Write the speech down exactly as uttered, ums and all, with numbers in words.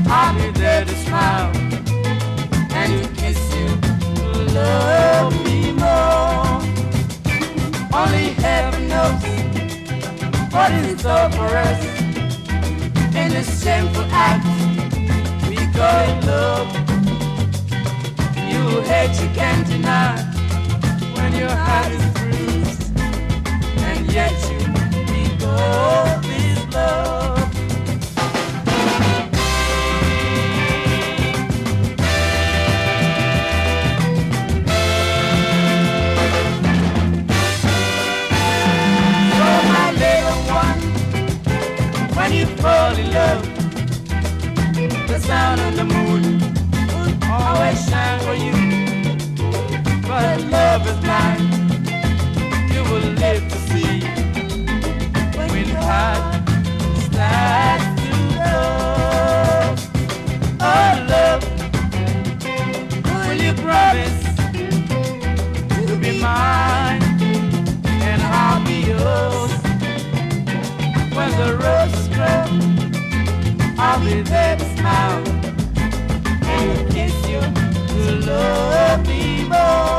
I'll be there to smile and to kiss you, to love me more. Only heaven knows what is in store for us in this shameful act we call love. You hate you can't deny when your heart is bruised, and yet you speak of this love. When you fall in love, the sun and the moon will always shine for you. But love is blind, you will live to see when heart starts to love. Oh love, will you promise to be mine and I'll be yours? When the roses grow, I'll be there to smile and kiss you, to love me more.